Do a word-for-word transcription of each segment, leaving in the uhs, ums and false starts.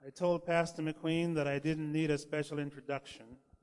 I told Pastor McQueen that I didn't need a special introduction.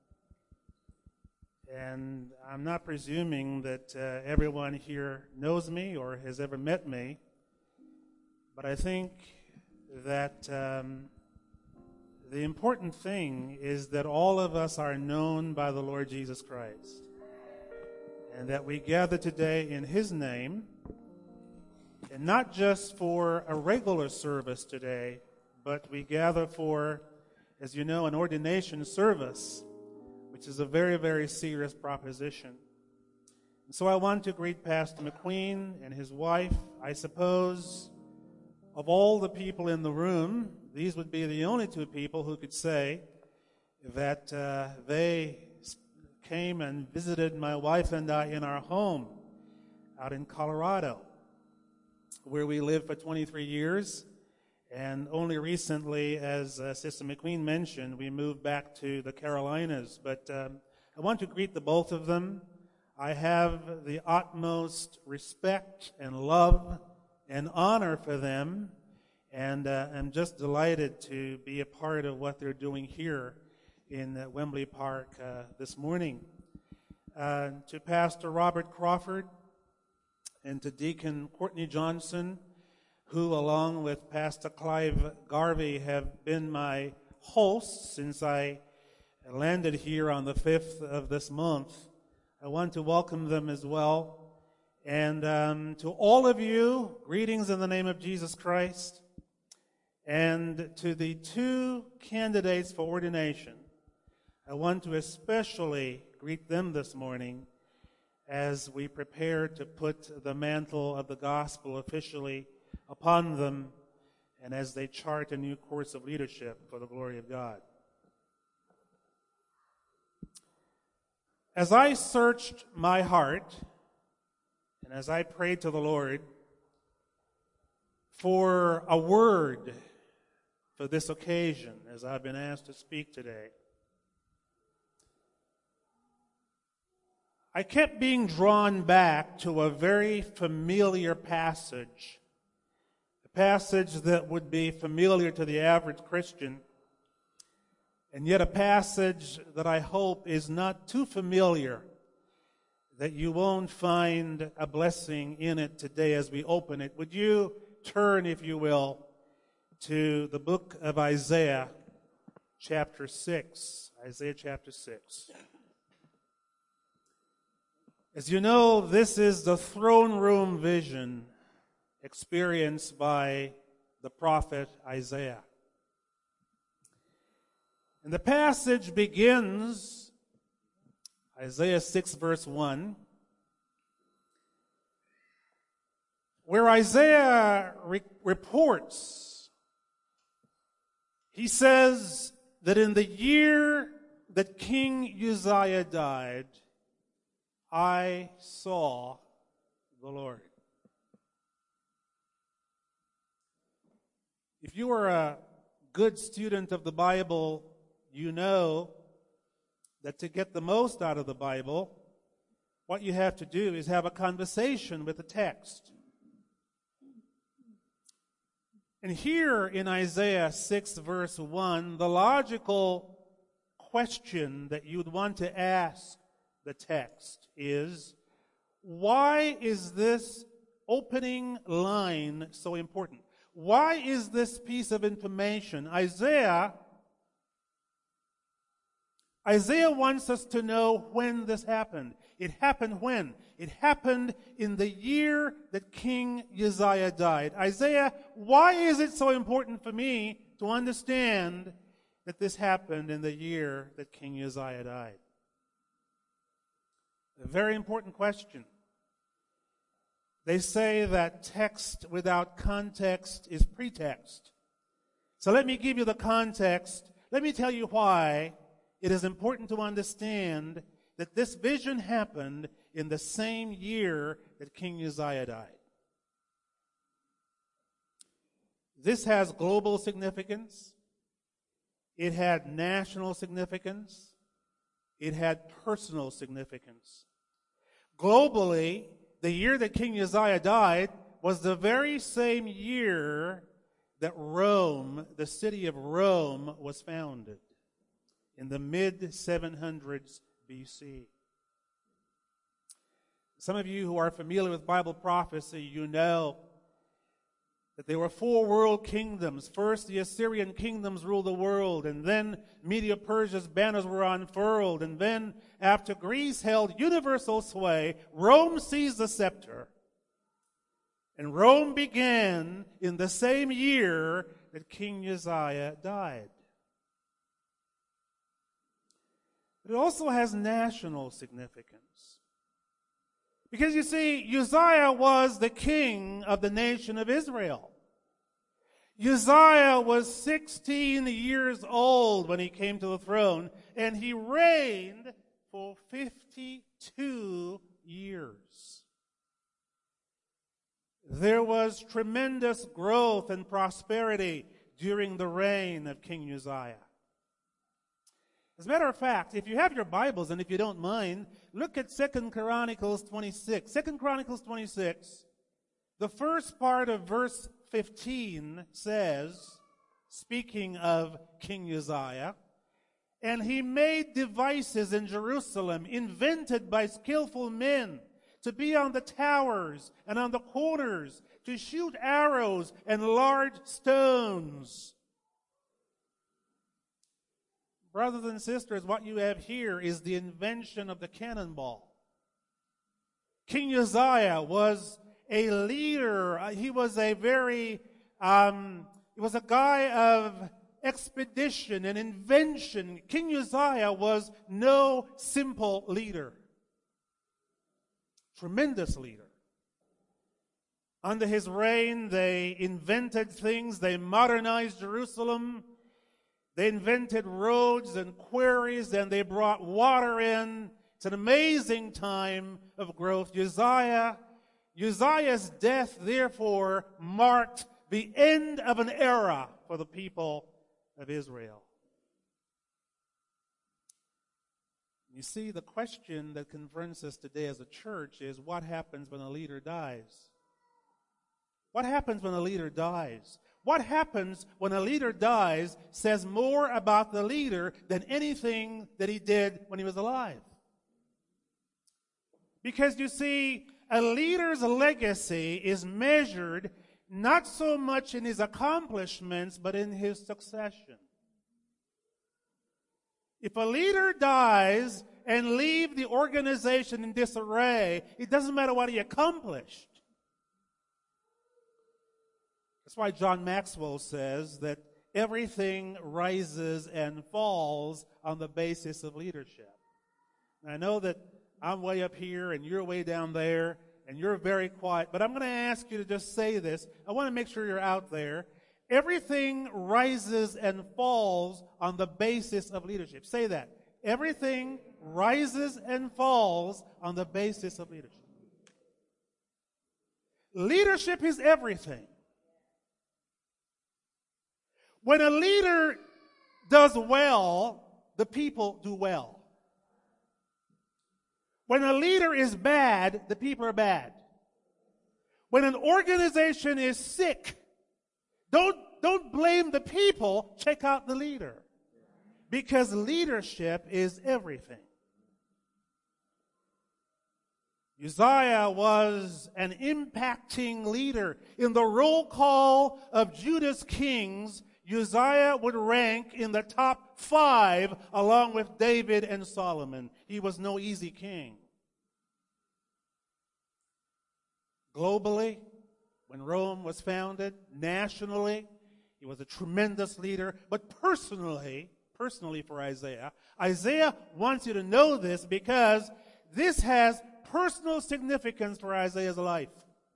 And I'm not presuming that uh, everyone here knows me or has ever met me. But I think that um, the important thing is that all of us are known by the Lord Jesus Christ. And that we gather today in His name, and not just for a regular service today, but we gather for, as you know, an ordination service, which is a very, very serious proposition. And so I want to greet Pastor McQueen and his wife. I suppose of all the people in the room, these would be the only two people who could say that uh, they came and visited my wife and I in our home out in Colorado, where we lived for twenty-three years. And only recently, as uh, Sister McQueen mentioned, we moved back to the Carolinas. But um, I want to greet the both of them. I have the utmost respect and love and honor for them. And uh, I'm just delighted to be a part of what they're doing here in uh, Wembley Park uh, this morning. Uh, to Pastor Robert Crawford and to Deacon Courtney Johnson, who, along with Pastor Clive Garvey, have been my hosts since I landed here on the fifth of this month. I want to welcome them as well. And um, to all of you, greetings in the name of Jesus Christ. And to the two candidates for ordination, I want to especially greet them this morning as we prepare to put the mantle of the gospel officially upon them, and as they chart a new course of leadership for the glory of God. As I searched my heart, and as I prayed to the Lord for a word for this occasion, as I've been asked to speak today, I kept being drawn back to a very familiar passage, passage that would be familiar to the average Christian, and yet a passage that I hope is not too familiar, that you won't find a blessing in it today as we open it. Would you turn, if you will, to the book of Isaiah, chapter six. Isaiah chapter six. As you know, this is the throne room vision experienced by the prophet Isaiah. And the passage begins, Isaiah six, verse one, where Isaiah re- reports, he says that in the year that King Uzziah died, I saw the Lord. If you are a good student of the Bible, you know that to get the most out of the Bible, what you have to do is have a conversation with the text. And here in Isaiah six, verse one, the logical question that you would want to ask the text is, why is this opening line so important? Why is this piece of information? Isaiah, Isaiah wants us to know when this happened. It happened when? It happened in the year that King Uzziah died. Isaiah, why is it so important for me to understand that this happened in the year that King Uzziah died? A very important question. They say that text without context is pretext. So let me give you the context. Let me tell you why it is important to understand that this vision happened in the same year that King Uzziah died. This has global significance. It had national significance. It had personal significance. Globally, the year that King Uzziah died was the very same year that Rome, the city of Rome, was founded in the mid seven hundreds B C. Some of you who are familiar with Bible prophecy, you know that there were four world kingdoms. First, the Assyrian kingdoms ruled the world, and then Medo-Persia's banners were unfurled, and then, after Greece held universal sway, Rome seized the scepter. And Rome began in the same year that King Uzziah died. It also has national significance. Because you see, Uzziah was the king of the nation of Israel. Uzziah was sixteen years old when he came to the throne, and he reigned for fifty-two years. There was tremendous growth and prosperity during the reign of King Uzziah. As a matter of fact, if you have your Bibles, and if you don't mind, look at Second Chronicles twenty-six. Second Chronicles twenty-six, the first part of verse fifteen says, speaking of King Uzziah, "And he made devices in Jerusalem, invented by skillful men, to be on the towers and on the corners, to shoot arrows and large stones." Brothers and sisters, what you have here is the invention of the cannonball. King Uzziah was a leader. He was a very, um, he was a guy of expedition and invention. King Uzziah was no simple leader. Tremendous leader. Under his reign, they invented things. They modernized Jerusalem. They invented roads and quarries, and they brought water in. It's an amazing time of growth. Uzziah, Uzziah's death, therefore, marked the end of an era for the people of Israel. You see, the question that confronts us today as a church is, what happens when a leader dies? What happens when a leader dies? What happens when a leader dies says more about the leader than anything that he did when he was alive. Because you see, a leader's legacy is measured not so much in his accomplishments, but in his succession. If a leader dies and leaves the organization in disarray, it doesn't matter what he accomplished. That's why John Maxwell says that everything rises and falls on the basis of leadership. And I know that I'm way up here and you're way down there and you're very quiet, but I'm going to ask you to just say this. I want to make sure you're out there. Everything rises and falls on the basis of leadership. Say that. Everything rises and falls on the basis of leadership. Leadership is everything. When a leader does well, the people do well. When a leader is bad, the people are bad. When an organization is sick, don't, don't blame the people, check out the leader. Because leadership is everything. Uzziah was an impacting leader. In the roll call of Judah's kings, Uzziah would rank in the top five along with David and Solomon. He was no easy king. Globally, when Rome was founded, nationally, he was a tremendous leader. But personally, personally for Isaiah, Isaiah wants you to know this because this has personal significance for Isaiah's life.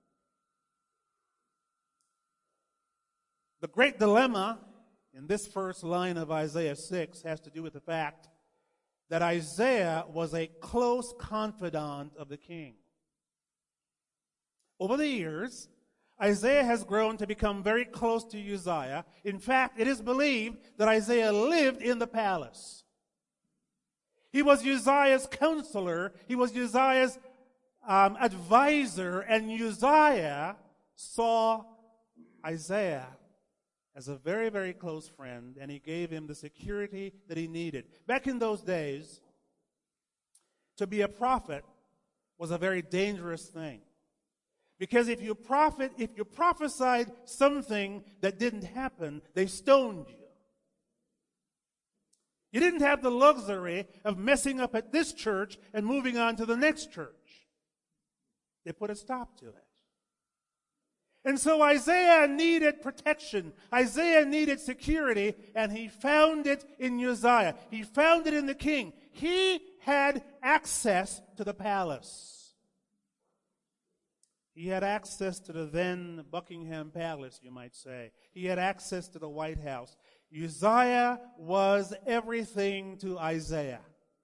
The great dilemma in this first line of Isaiah six has to do with the fact that Isaiah was a close confidant of the king. Over the years, Isaiah has grown to become very close to Uzziah. In fact, it is believed that Isaiah lived in the palace. He was Uzziah's counselor. He was Uzziah's um, advisor, and Uzziah saw Isaiah as a very, very close friend, and he gave him the security that he needed. Back in those days, to be a prophet was a very dangerous thing. Because if you prophet, if you prophesied something that didn't happen, they stoned you. You didn't have the luxury of messing up at this church and moving on to the next church. They put a stop to it. And so Isaiah needed protection. Isaiah needed security, and he found it in Uzziah. He found it in the king. He had access to the palace. He had access to the then Buckingham Palace, you might say. He had access to the White House. Uzziah was everything to Isaiah.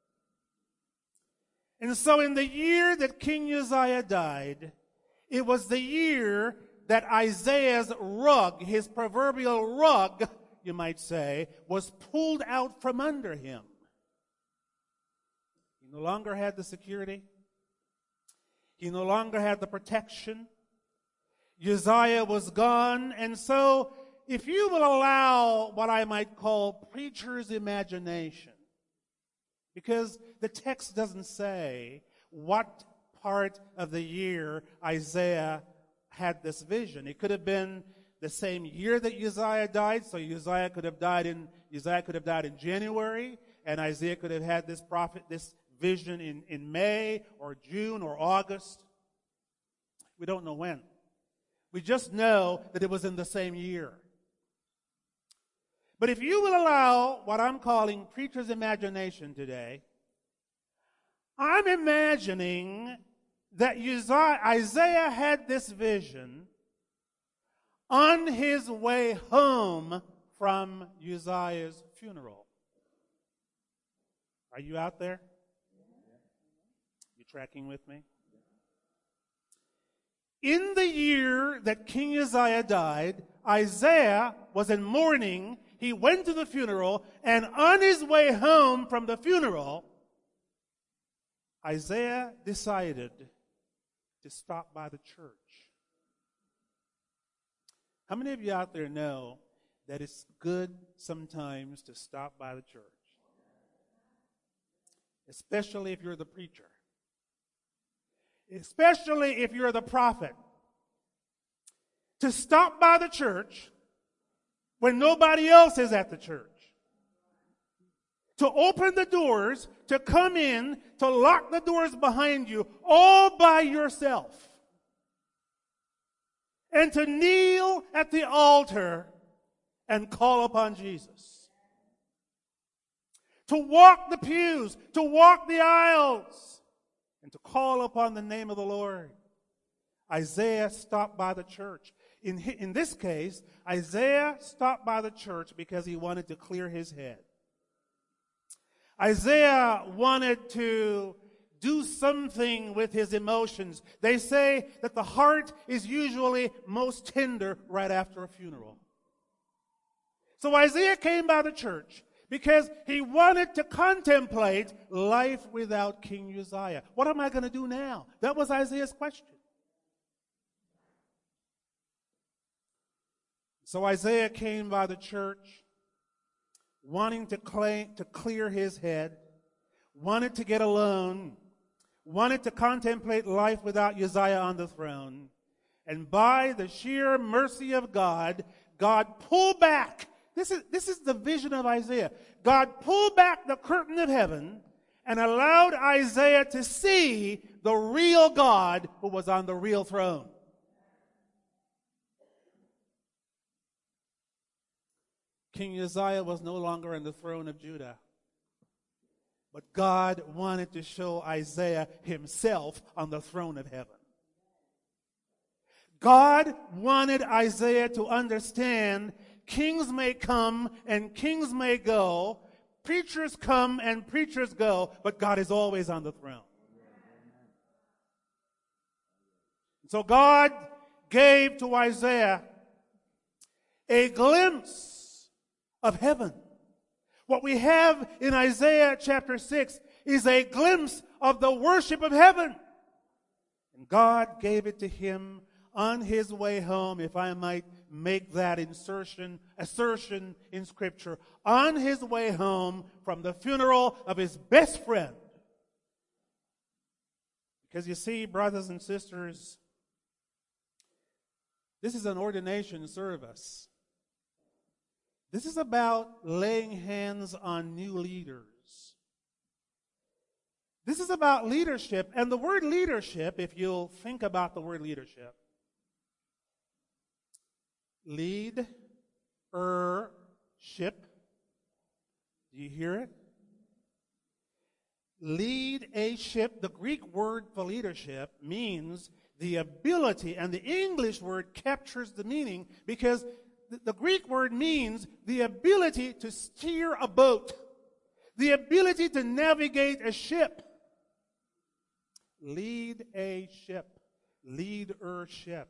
And so in the year that King Uzziah died, it was the year that Isaiah's rug, his proverbial rug, you might say, was pulled out from under him. He no longer had the security. He no longer had the protection. Uzziah was gone. And so, if you will allow what I might call preacher's imagination, because the text doesn't say what part of the year Isaiah had this vision. It could have been the same year that Uzziah died, so Uzziah could have died in Uzziah could have died in January, and Isaiah could have had this prophet this vision in, in May or June or August. We don't know when. We just know that it was in the same year. But if you will allow what I'm calling preacher's imagination today, I'm imagining that Uzziah, Isaiah had this vision on his way home from Uzziah's funeral. Are you out there? You tracking with me? In the year that King Uzziah died, Isaiah was in mourning. He went to the funeral, and on his way home from the funeral, Isaiah decided to stop by the church. How many of you out there know that it's good sometimes to stop by the church? Especially if you're the preacher. Especially if you're the prophet. To stop by the church when nobody else is at the church. To open the doors, to come in, to lock the doors behind you all by yourself. And to kneel at the altar and call upon Jesus. To walk the pews, to walk the aisles, and to call upon the name of the Lord. Isaiah stopped by the church. In, in this case, Isaiah stopped by the church because he wanted to clear his head. Isaiah wanted to do something with his emotions. They say that the heart is usually most tender right after a funeral. So Isaiah came by the church because he wanted to contemplate life without King Uzziah. What am I going to do now? That was Isaiah's question. So Isaiah came by the church wanting to, claim, to clear his head, wanted to get alone, wanted to contemplate life without Uzziah on the throne. And by the sheer mercy of God, God pulled back. This is, this is the vision of Isaiah. God pulled back the curtain of heaven and allowed Isaiah to see the real God who was on the real throne. King Uzziah was no longer on the throne of Judah. But God wanted to show Isaiah himself on the throne of heaven. God wanted Isaiah to understand kings may come and kings may go, preachers come and preachers go, but God is always on the throne. So God gave to Isaiah a glimpse of heaven. What we have in Isaiah chapter six is a glimpse of the worship of heaven. And God gave it to him on his way home, if I might make that insertion, assertion in Scripture on his way home from the funeral of his best friend. Because you see, brothers and sisters, this is an ordination service. This is about laying hands on new leaders. This is about leadership, and the word leadership, if you'll think about the word leadership, lead, er, ship. Do you hear it? Lead a ship. The Greek word for leadership means the ability, and the English word captures the meaning because the, the Greek word means the ability to steer a boat, the ability to navigate a ship. Lead a ship. Leader ship.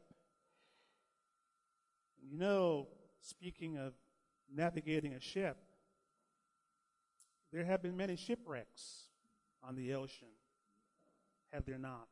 You know, speaking of navigating a ship, there have been many shipwrecks on the ocean. Have there not?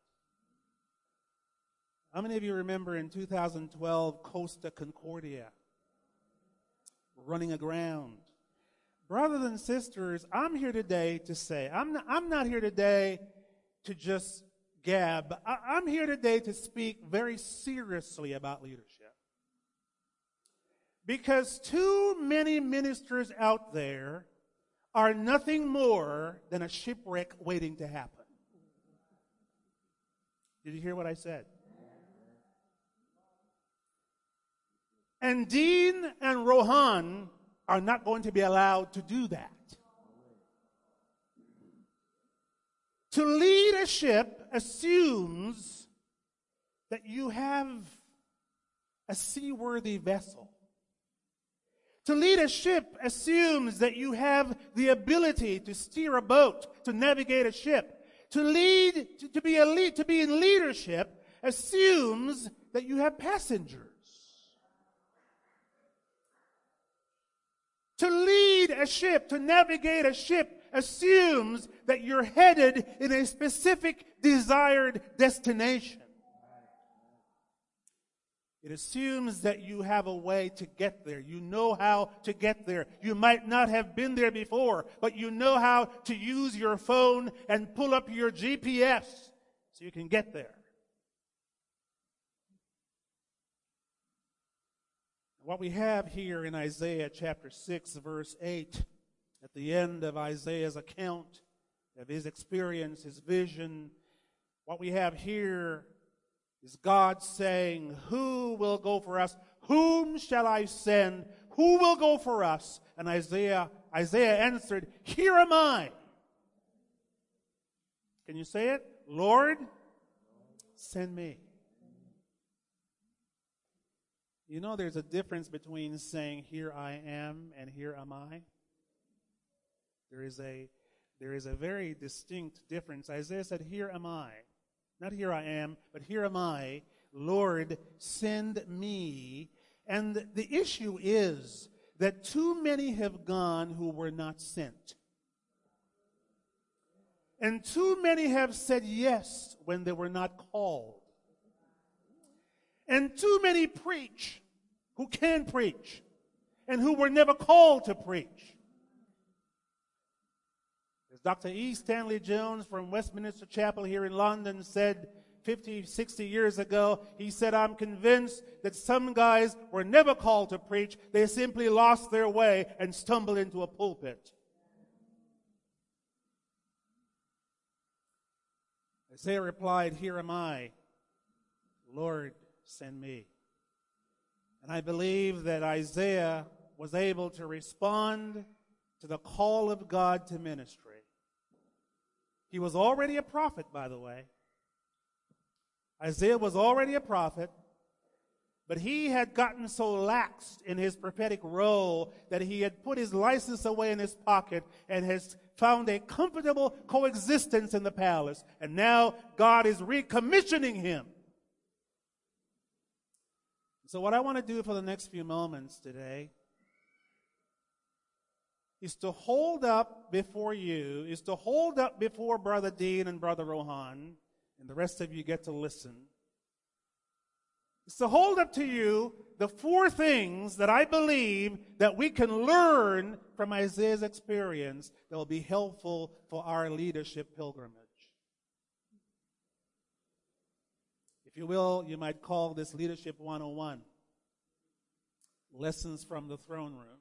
How many of you remember in two thousand twelve Costa Concordia running aground? Brothers and sisters, I'm here today to say, I'm not, I'm not here today to just gab. I, I'm here today to speak very seriously about leadership. Because too many ministers out there are nothing more than a shipwreck waiting to happen. Did you hear what I said? And Dean and Rohan are not going to be allowed to do that. To lead a ship assumes that you have a seaworthy vessel. To lead a ship assumes that you have the ability to steer a boat, to navigate a ship. To lead, to, to be a lead, to be in leadership assumes that you have passengers. To lead a ship, to navigate a ship assumes that you're headed in a specific desired destination. It assumes that you have a way to get there. You know how to get there. You might not have been there before, but you know how to use your phone and pull up your G P S so you can get there. What we have here in Isaiah chapter six, verse eight, at the end of Isaiah's account of his experience, his vision, what we have here is God saying, who will go for us? Whom shall I send? Who will go for us? And Isaiah, Isaiah answered, here am I. Can you say it? Lord, send me. You know there's a difference between saying, here I am, and here am I. There is a, there is a very distinct difference. Isaiah said, here am I. Not here I am, but here am I. Lord, send me. And the issue is that too many have gone who were not sent. And too many have said yes when they were not called. And too many preach who can preach and who were never called to preach. As Doctor E. Stanley Jones from Westminster Chapel here in London said fifty, sixty years ago, he said, I'm convinced that some guys were never called to preach. They simply lost their way and stumbled into a pulpit. Isaiah replied, here am I. Lord, send me. And I believe that Isaiah was able to respond to the call of God to ministry. He was already a prophet, by the way. Isaiah was already a prophet, but he had gotten so lax in his prophetic role that he had put his license away in his pocket and has found a comfortable coexistence in the palace. And now God is recommissioning him. So what I want to do for the next few moments today is to hold up before you, is to hold up before Brother Dean and Brother Rohan, and the rest of you get to listen, is to hold up to you the four things that I believe that we can learn from Isaiah's experience that will be helpful for our leadership pilgrimage. If you will, you might call this Leadership one oh one, Lessons from the Throne Room.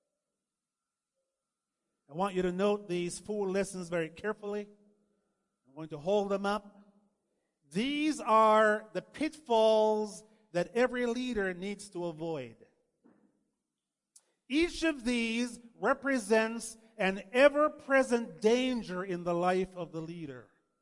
I want you to note these four lessons very carefully. I'm going to hold them up. These are the pitfalls that every leader needs to avoid. Each of these represents an ever-present danger in the life of the leader.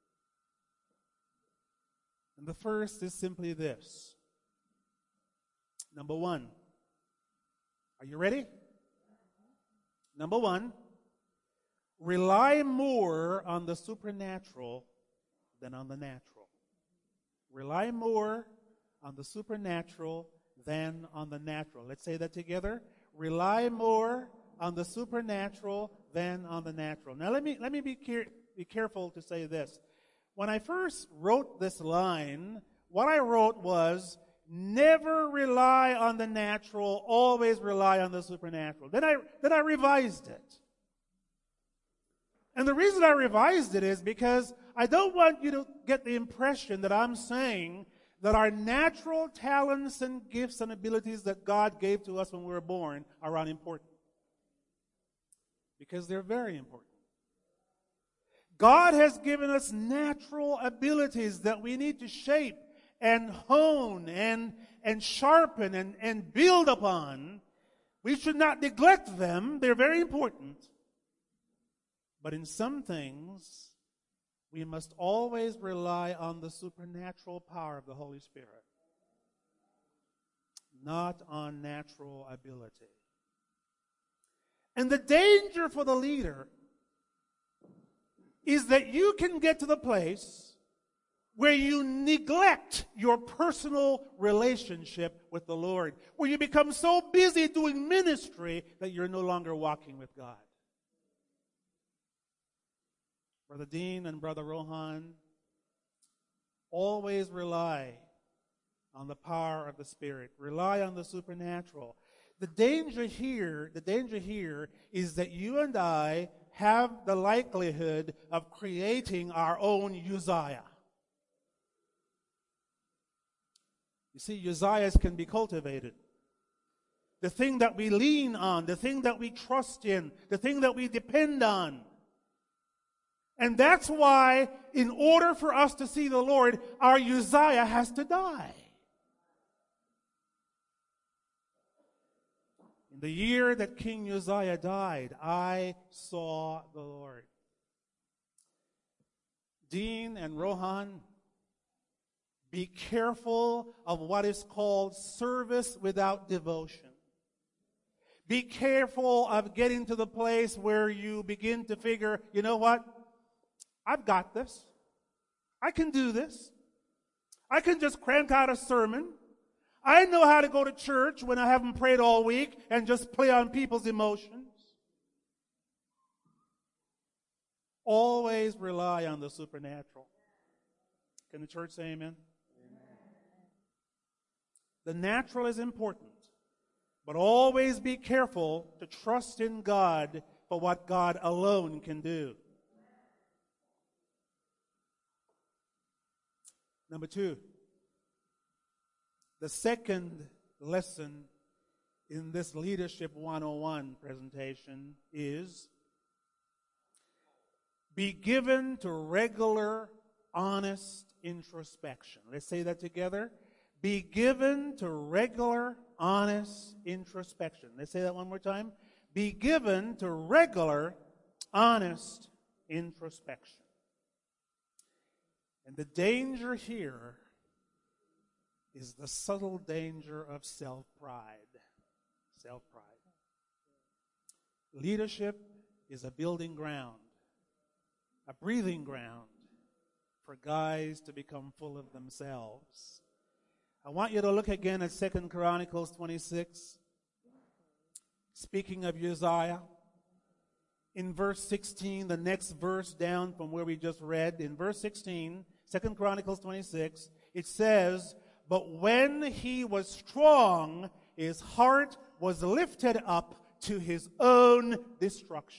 And the first is simply this. Number one. Are you ready? Number one. Rely more on the supernatural than on the natural. Rely more on the supernatural than on the natural. Let's say that together. Rely more on the supernatural than on the natural. Now let me let me be care, be careful to say this. When I first wrote this line, what I wrote was, never rely on the natural, always rely on the supernatural. Then I then I revised it. And the reason I revised it is because I don't want you to get the impression that I'm saying that our natural talents and gifts and abilities that God gave to us when we were born are unimportant. Because they're very important. God has given us natural abilities that we need to shape and hone and, and sharpen and, and build upon. We should not neglect them. They're very important. But in some things, we must always rely on the supernatural power of the Holy Spirit, not on natural ability. And the danger for the leader is that you can get to the place where you neglect your personal relationship with the Lord, where you become so busy doing ministry that you're no longer walking with God. Brother Dean and Brother Rohan, always rely on the power of the Spirit. Rely on the supernatural. The danger here, the danger here is that you and I have the likelihood of creating our own Uzziah. You see, Uzziahs can be cultivated. The thing that we lean on, the thing that we trust in, the thing that we depend on. And that's why, in order for us to see the Lord, our Uzziah has to die. In the year that King Uzziah died, I saw the Lord. Dean and Rohan, be careful of what is called service without devotion. Be careful of getting to the place where you begin to figure, you know what? I've got this. I can do this. I can just crank out a sermon. I know how to go to church when I haven't prayed all week and just play on people's emotions. Always rely on the supernatural. Can the church say amen? Amen. The natural is important, but always be careful to trust in God for what God alone can do. Number two, the second lesson in this Leadership one oh one presentation is be given to regular, honest introspection. Let's say that together. Be given to regular, honest introspection. Let's say that one more time. Be given to regular, honest introspection. And the danger here is the subtle danger of self-pride. Self-pride. Leadership is a building ground, a breathing ground for guys to become full of themselves. I want you to look again at Second Chronicles twenty-six. Speaking of Uzziah, in verse sixteen, the next verse down from where we just read, in verse sixteen, Second Chronicles twenty-six, it says, But when he was strong, his heart was lifted up to his own destruction.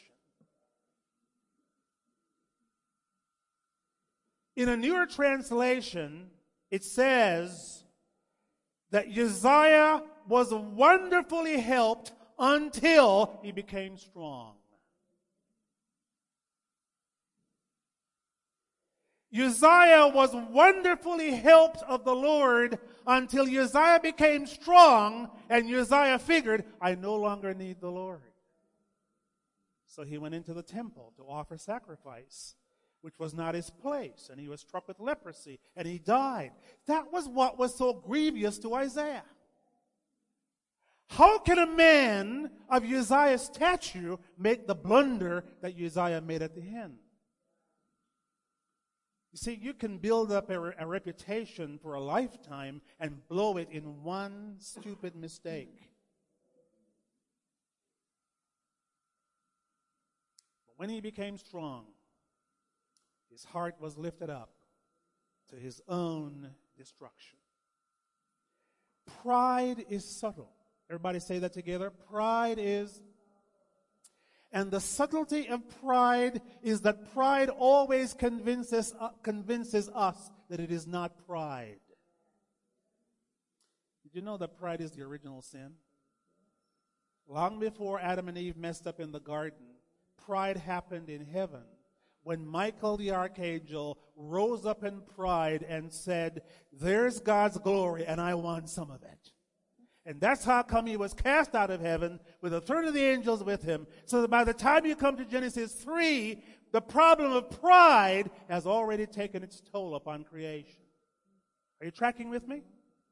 In a newer translation, it says that Uzziah was wonderfully helped until he became strong. Uzziah was wonderfully helped of the Lord until Uzziah became strong, and Uzziah figured, I no longer need the Lord. So he went into the temple to offer sacrifice, which was not his place, and he was struck with leprosy, and he died. That was what was so grievous to Isaiah. How can a man of Uzziah's stature make the blunder that Uzziah made at the end? You see, you can build up a, a reputation for a lifetime and blow it in one stupid mistake. But when he became strong, his heart was lifted up to his own destruction. Pride is subtle. Everybody say that together. Pride is... And the subtlety of pride is that pride always convinces, uh, convinces us that it is not pride. Did you know that pride is the original sin? Long before Adam and Eve messed up in the garden, pride happened in heaven when Michael the archangel rose up in pride and said, there's God's glory and I want some of it. And that's how come he was cast out of heaven with a third of the angels with him. So that by the time you come to Genesis three, the problem of pride has already taken its toll upon creation. Are you tracking with me?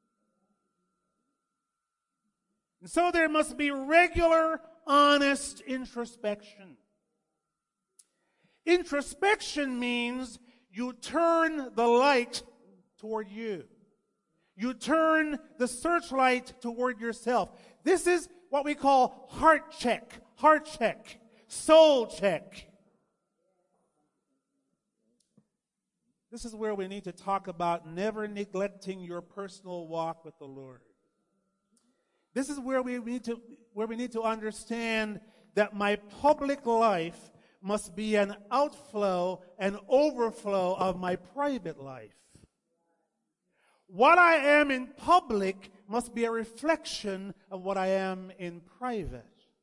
And so there must be regular, honest introspection. Introspection means you turn the light toward you. You turn the searchlight toward yourself. This is what we call heart check, heart check, soul check. This is where we need to talk about never neglecting your personal walk with the Lord. This is where we need to, where we need to understand that my public life must be an outflow, an overflow of my private life. What I am in public must be a reflection of what I am in private.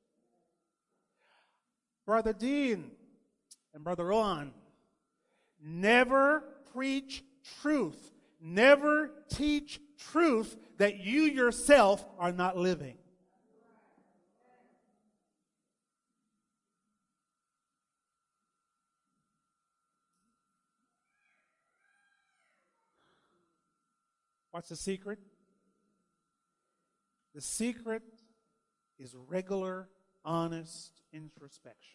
Brother Dean and Brother Ron, never preach truth. Never teach truth that you yourself are not living. What's the secret? The secret is regular, honest introspection.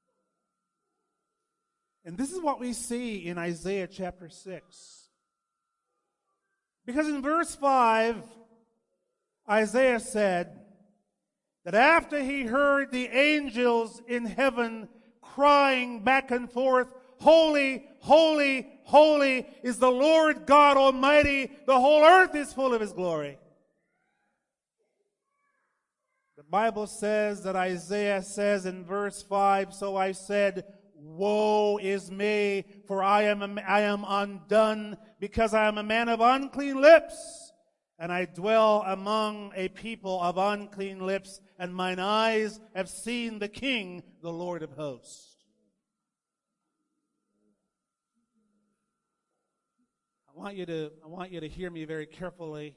And this is what we see in Isaiah chapter six. Because in verse five, Isaiah said that after he heard the angels in heaven crying back and forth, holy, holy, holy is the Lord God Almighty. The whole earth is full of His glory. The Bible says that Isaiah says in verse five, so I said, woe is me, for I am, a, I am undone, because I am a man of unclean lips, and I dwell among a people of unclean lips, and mine eyes have seen the King, the Lord of hosts. I want you to, I want you to hear me very carefully.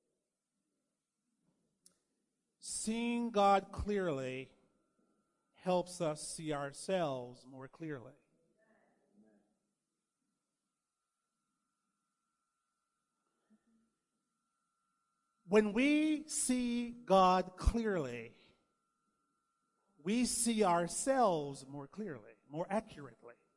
Seeing God clearly helps us see ourselves more clearly. When we see God clearly, we see ourselves more clearly, more accurately.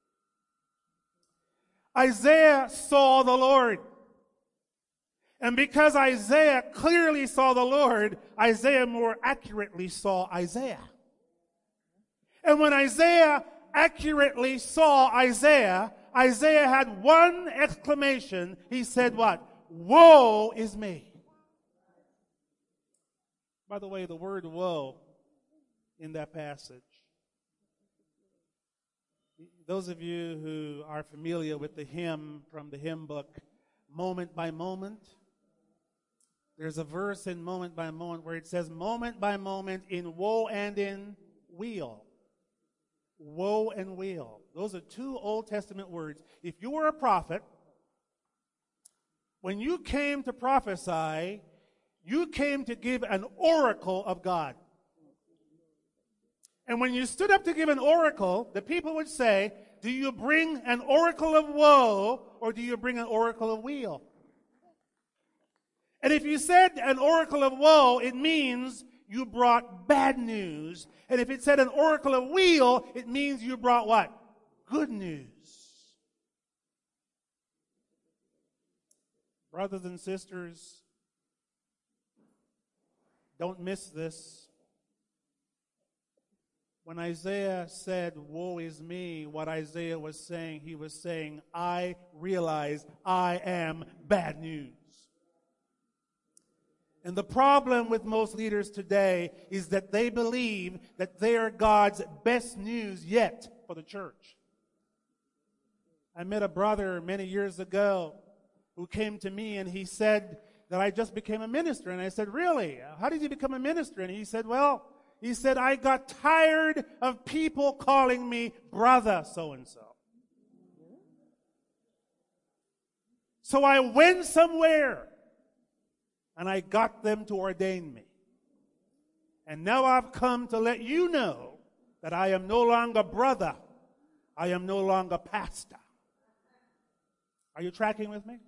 Isaiah saw the Lord. And because Isaiah clearly saw the Lord, Isaiah more accurately saw Isaiah. And when Isaiah accurately saw Isaiah, Isaiah had one exclamation. He said what? woe is me. By the way, the word woe in that passage, those of you who are familiar with the hymn from the hymn book, Moment by Moment, there's a verse in Moment by Moment where it says, moment by moment in woe and in weal. Woe and weal. Those are two Old Testament words. If you were a prophet, when you came to prophesy, you came to give an oracle of God. And when you stood up to give an oracle, the people would say, do you bring an oracle of woe or do you bring an oracle of weal? And if you said an oracle of woe, it means you brought bad news. And if it said an oracle of weal, it means you brought what? Good news. Brothers and sisters, don't miss this. When Isaiah said, woe is me, what Isaiah was saying, he was saying, I realize I am bad news. And the problem with most leaders today is that they believe that they are God's best news yet for the church. I met a brother many years ago who came to me and he said that I just became a minister. And I said, really? How did you become a minister? And he said, well, he said, I got tired of people calling me brother so-and-so. So I went somewhere and I got them to ordain me. And now I've come to let you know that I am no longer brother. I am no longer pastor. Are you tracking with me?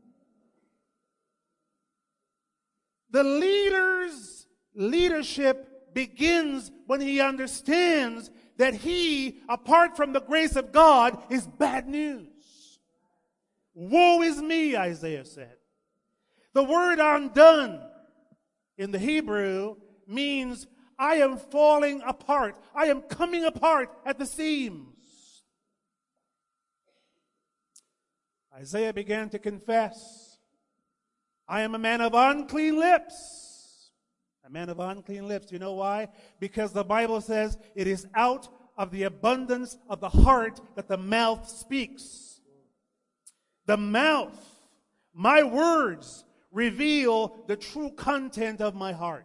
The leader's leadership begins when he understands that he, apart from the grace of God, is bad news. Woe is me, Isaiah said. The word undone in the Hebrew means I am falling apart. I am coming apart at the seams. Isaiah began to confess, I am a man of unclean lips. A man of unclean lips. You know why? Because the Bible says it is out of the abundance of the heart that the mouth speaks. The mouth, my words, reveal the true content of my heart.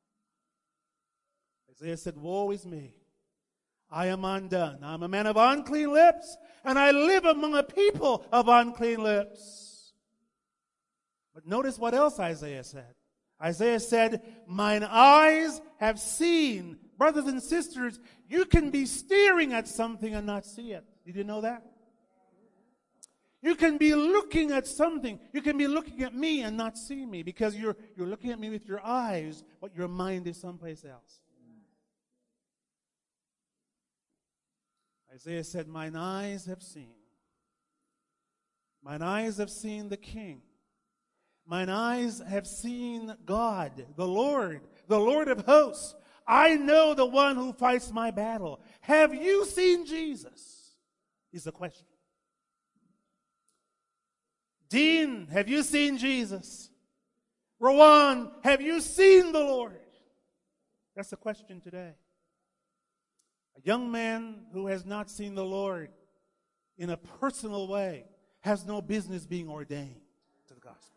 Isaiah said, woe is me. I am undone. I'm a man of unclean lips, and I live among a people of unclean lips. But notice what else Isaiah said. Isaiah said, mine eyes have seen. Brothers and sisters, you can be staring at something and not see it. Did you know that? You can be looking at something. You can be looking at me and not see me because you're, you're looking at me with your eyes, but your mind is someplace else. Isaiah said, mine eyes have seen. Mine eyes have seen the King. Mine eyes have seen God, the Lord, the Lord of hosts. I know the one who fights my battle. Have you seen Jesus? Is the question. Dean, have you seen Jesus? Rowan, have you seen the Lord? That's the question today. A young man who has not seen the Lord in a personal way has no business being ordained to the gospel.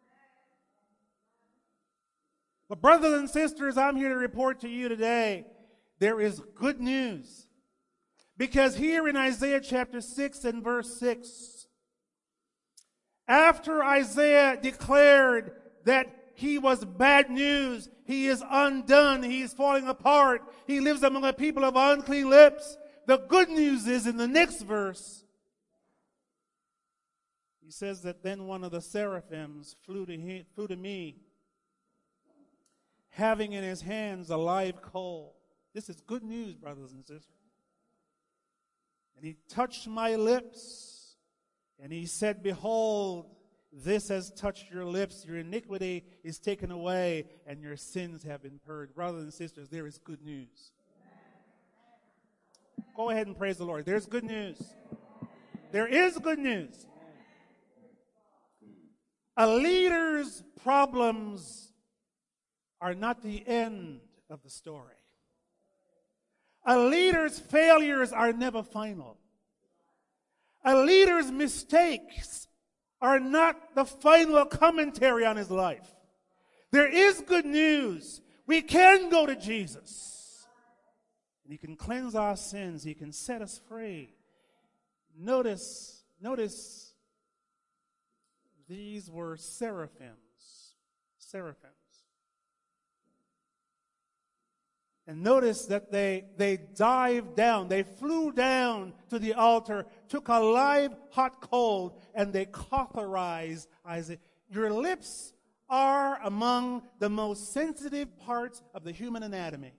But brothers and sisters, I'm here to report to you today, there is good news. Because here in Isaiah chapter six and verse six, after Isaiah declared that he was bad news, he is undone, he is falling apart, he lives among a people of unclean lips, the good news is in the next verse, he says that then one of the seraphims flew to, he, flew to me, having in his hands a live coal. This is good news, brothers and sisters. And he touched my lips, and he said, behold, this has touched your lips. Your iniquity is taken away, and your sins have been purged. Brothers and sisters, there is good news. Go ahead and praise the Lord. There's good news. There is good news. A leader's problems are not the end of the story. A leader's failures are never final. A leader's mistakes are not the final commentary on his life. There is good news. We can go to Jesus. And he can cleanse our sins. He can set us free. Notice, notice, these were seraphims. Seraphims. And notice that they, they dived down. They flew down to the altar, took a live hot coal, and they cauterized Isaiah. Your lips are among the most sensitive parts of the human anatomy.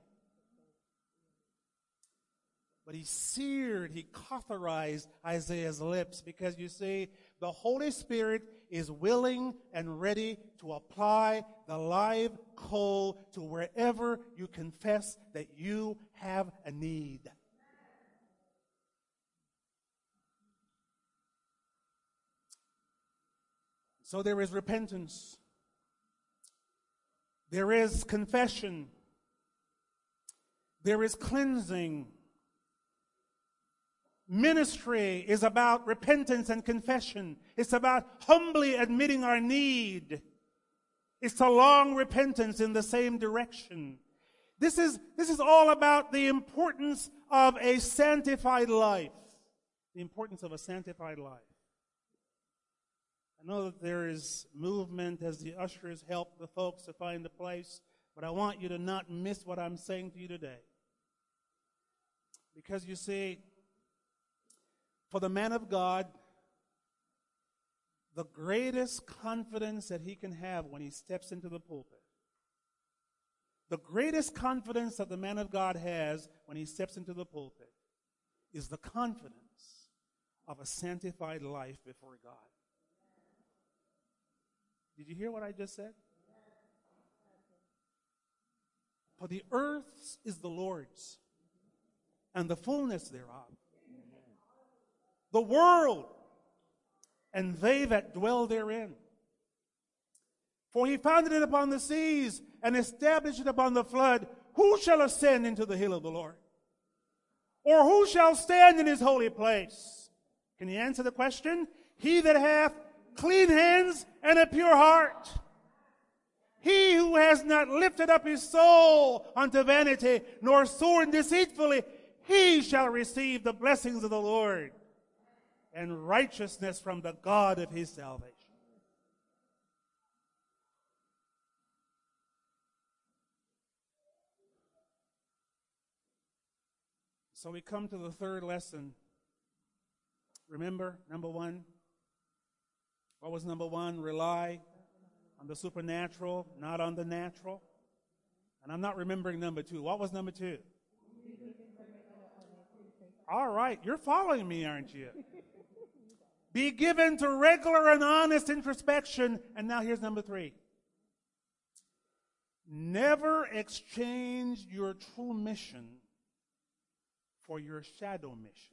But he seared, he cauterized Isaiah's lips because, you see, the Holy Spirit is willing and ready to apply the live coal to wherever you confess that you have a need. So there is repentance. There is confession. There is cleansing. Ministry is about repentance and confession. It's about humbly admitting our need. It's a long repentance in the same direction. This is, this is all about the importance of a sanctified life. The importance of a sanctified life. I know that there is movement as the ushers help the folks to find a place, but I want you to not miss what I'm saying to you today. Because you see, for the man of God, the greatest confidence that he can have when he steps into the pulpit, the greatest confidence that the man of God has when he steps into the pulpit is the confidence of a sanctified life before God. Did you hear what I just said? For the earth is the Lord's, and the fullness thereof. The world, and they that dwell therein. For he founded it upon the seas, and established it upon the flood. Who shall ascend into the hill of the Lord? Or who shall stand in his holy place? Can you answer the question? He that hath clean hands and a pure heart. He who has not lifted up his soul unto vanity, nor sworn deceitfully, he shall receive the blessings of the Lord and righteousness from the God of his salvation. So we come to the third lesson. Remember, number one. What was number one? Rely on the supernatural, not on the natural. And I'm not remembering number two. What was number two? All right, you're following me, aren't you? Be given to regular and honest introspection. And now here's number three. Never exchange your true mission for your shadow mission.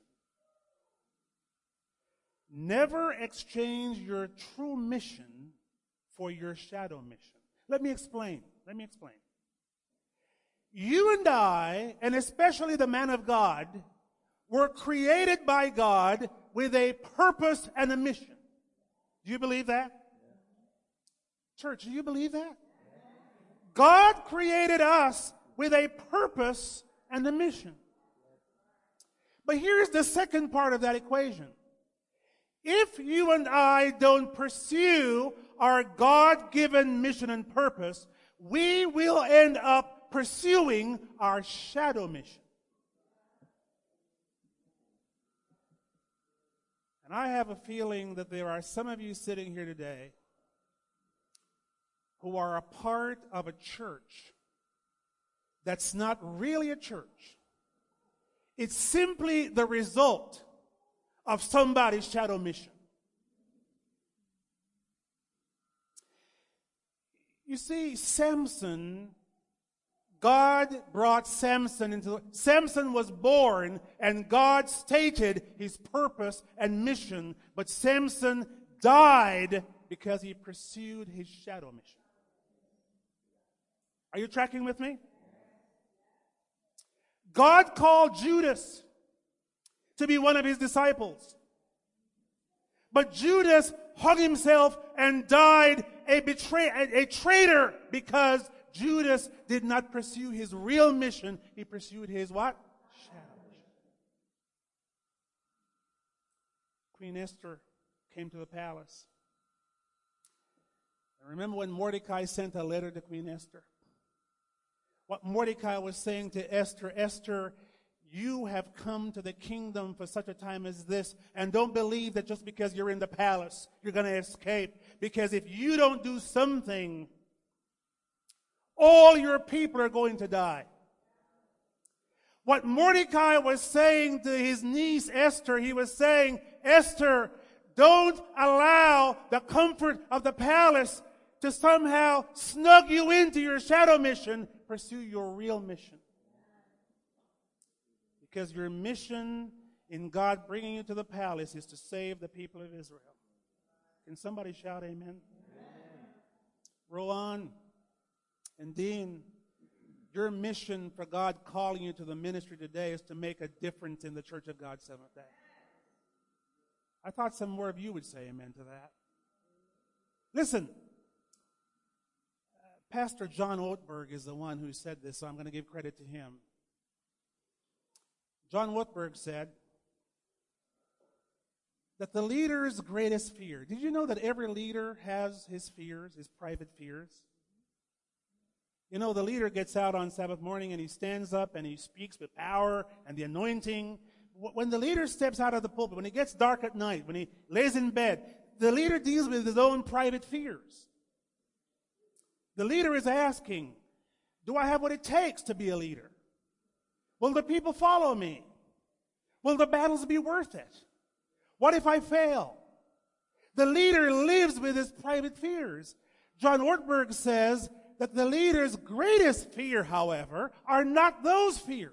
Never exchange your true mission for your shadow mission. Let me explain. Let me explain. You and I, and especially the man of God, were created by God with a purpose and a mission. Do you believe that? Church, do you believe that? God created us with a purpose and a mission. But here's the second part of that equation. If you and I don't pursue our God-given mission and purpose, we will end up pursuing our shadow mission. And I have a feeling that there are some of you sitting here today who are a part of a church that's not really a church. It's simply the result of somebody's shadow mission. You see, Samson, God brought Samson into, Samson was born and God stated his purpose and mission, but Samson died because he pursued his shadow mission. Are you tracking with me? God called Judas to be one of his disciples. But Judas hung himself and died a, betray- a, a traitor because Judas did not pursue his real mission. He pursued his what? Shadow mission. Queen Esther came to the palace. And remember when Mordecai sent a letter to Queen Esther? What Mordecai was saying to Esther, Esther, you have come to the kingdom for such a time as this, and don't believe that just because you're in the palace, you're going to escape. Because if you don't do something, all your people are going to die. What Mordecai was saying to his niece Esther, he was saying, Esther, don't allow the comfort of the palace to somehow snug you into your shadow mission. Pursue your real mission. Because your mission in God bringing you to the palace is to save the people of Israel. Can somebody shout amen? Amen. Rowan and Dean, your mission for God calling you to the ministry today is to make a difference in the Church of God Seventh-day. I thought some more of you would say amen to that. Listen, uh, Pastor John Ortberg is the one who said this, so I'm going to give credit to him. John Ortberg said that the leader's greatest fear. Did you know that every leader has his fears, his private fears? You know, the leader gets out on Sabbath morning and he stands up and he speaks with power and the anointing. When the leader steps out of the pulpit, when it gets dark at night, when he lays in bed, the leader deals with his own private fears. The leader is asking, do I have what it takes to be a leader? Will the people follow me? Will the battles be worth it? What if I fail? The leader lives with his private fears. John Ortberg says that the leader's greatest fear, however, are not those fears.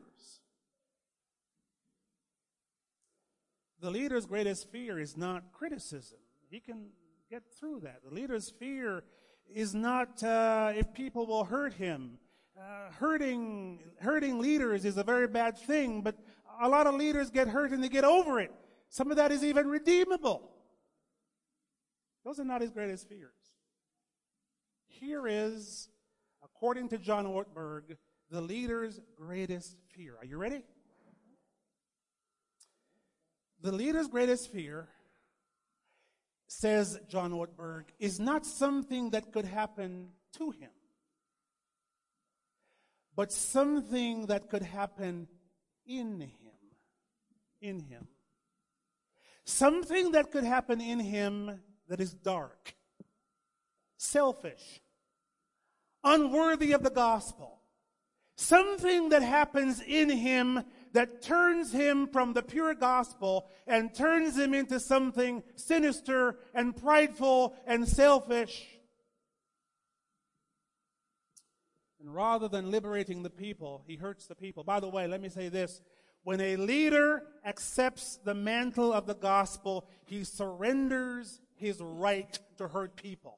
The leader's greatest fear is not criticism. He can get through that. The leader's fear is not uh, if people will hurt him. Uh, hurting, hurting leaders is a very bad thing, but a lot of leaders get hurt and they get over it. Some of that is even redeemable. Those are not his greatest fears. Here is, according to John Ortberg, the leader's greatest fear. Are you ready? The leader's greatest fear, says John Ortberg, is not something that could happen to him, but something that could happen in him. In him. Something that could happen in him that is dark, selfish, unworthy of the gospel. Something that happens in him that turns him from the pure gospel and turns him into something sinister and prideful and selfish. And rather than liberating the people, he hurts the people. By the way, let me say this. When a leader accepts the mantle of the gospel, he surrenders his right to hurt people.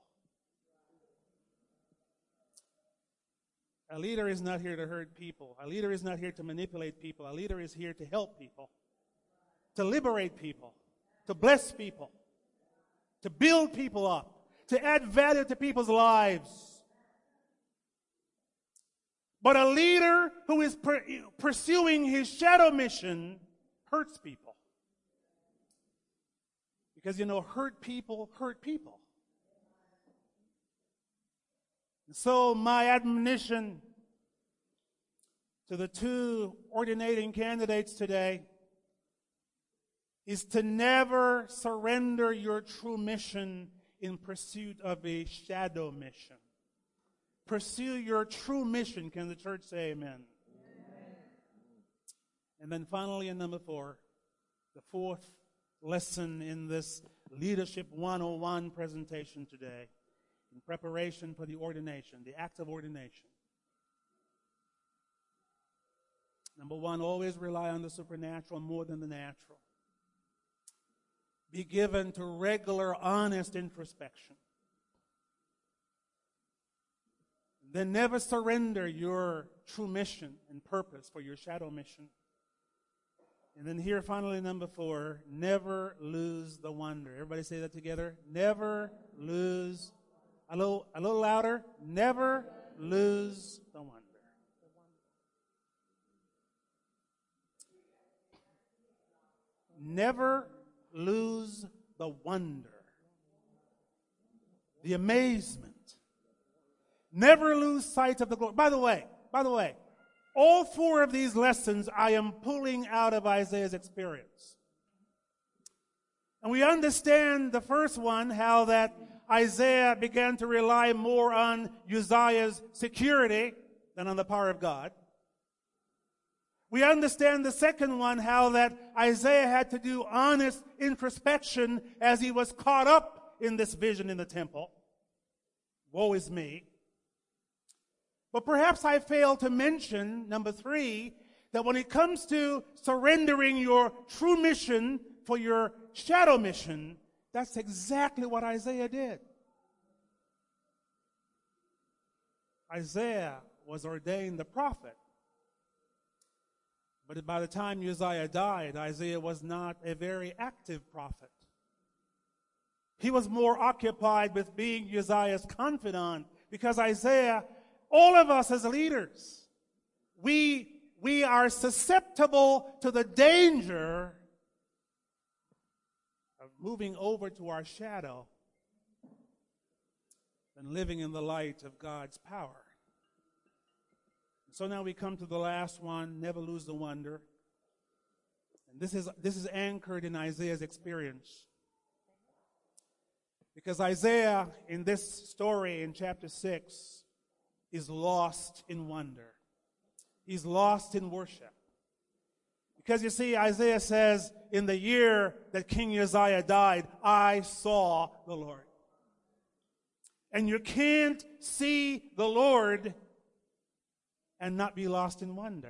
A leader is not here to hurt people. A leader is not here to manipulate people. A leader is here to help people, to liberate people, to bless people, to build people up, to add value to people's lives. But a leader who is per- pursuing his shadow mission hurts people. Because, you know, hurt people hurt people. And so my admonition to the two ordinating candidates today is to never surrender your true mission in pursuit of a shadow mission. Pursue your true mission. Can the church say amen? Amen? And then finally, in number four, the fourth lesson in this Leadership one oh one presentation today, in preparation for the ordination, the act of ordination. Number one, always rely on the supernatural more than the natural. Be given to regular, honest introspection. then never surrender your true mission and purpose for your shadow mission. And then here, finally, number four, never lose the wonder. Everybody say that together. Never lose. A little, a little louder. Never lose the wonder. Never lose the wonder. The amazement. Never lose sight of the glory. By the way, by the way, all four of these lessons I am pulling out of Isaiah's experience. And we understand the first one, how that Isaiah began to rely more on Uzziah's security than on the power of God. We understand the second one, how that Isaiah had to do honest introspection as he was caught up in this vision in the temple. Woe is me. But perhaps I failed to mention, number three, that when it comes to surrendering your true mission for your shadow mission, that's exactly what Isaiah did. Isaiah was ordained the prophet. But by the time Uzziah died, Isaiah was not a very active prophet. He was more occupied with being Uzziah's confidant, because Isaiah, all of us as leaders, we, we are susceptible to the danger of moving over to our shadow and living in the light of God's power. So now we come to the last one, never lose the wonder. And this is, this is anchored in Isaiah's experience. Because Isaiah, in this story in chapter six, is lost in wonder. He's lost in worship. Because you see, Isaiah says, in the year that King Uzziah died, I saw the Lord. And you can't see the Lord and not be lost in wonder.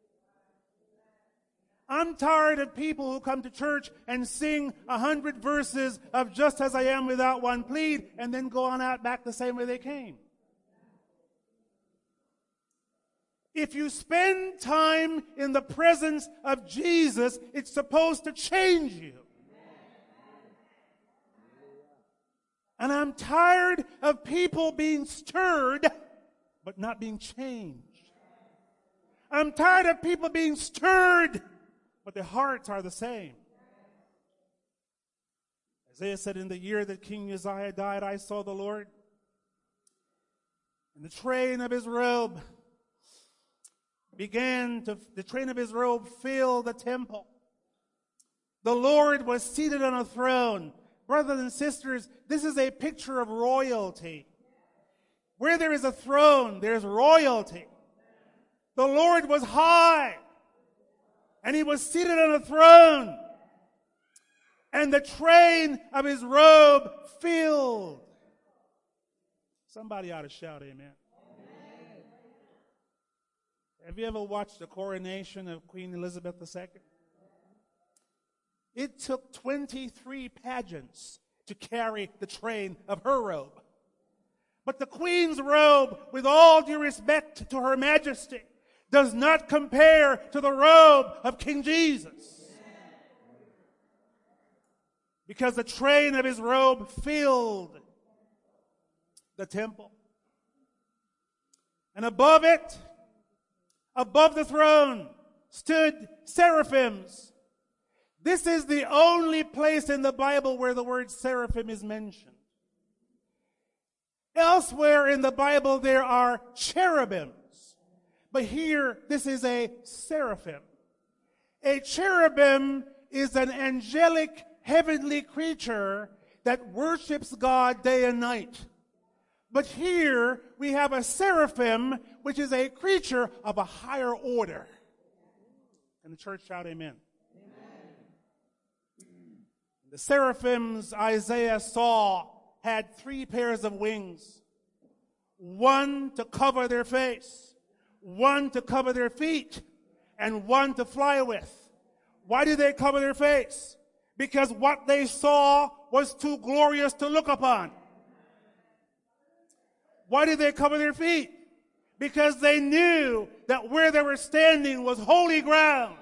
I'm tired of people who come to church and sing a hundred verses of Just As I Am Without One Plea and then go on out back the same way they came. If you spend time in the presence of Jesus, it's supposed to change you. And I'm tired of people being stirred but not being changed. I'm tired of people being stirred, but their hearts are the same. Isaiah said, in the year that King Uzziah died, I saw the Lord. And the train of his robe began to, the train of his robe filled the temple. The Lord was seated on a throne. Brothers and sisters, this is a picture of royalty. Where there is a throne, there's royalty. The Lord was high, and he was seated on a throne, and the train of his robe filled. Somebody ought to shout amen. Amen. Have you ever watched the coronation of Queen Elizabeth the Second? It took twenty-three pageants to carry the train of her robe. But the Queen's robe, with all due respect to Her Majesty, does not compare to the robe of King Jesus. Because the train of his robe filled the temple. And above it, above the throne, stood seraphims. This is the only place in the Bible where the word seraphim is mentioned. Elsewhere in the Bible there are cherubims. But here, this is a seraphim. A cherubim is an angelic heavenly creature that worships God day and night. But here, we have a seraphim, which is a creature of a higher order. And the church shout amen. Amen. The seraphims Isaiah saw had three pairs of wings. One to cover their face, one to cover their feet, and one to fly with. Why did they cover their face? Because what they saw was too glorious to look upon. Why did they cover their feet? because they knew that where they were standing was holy ground.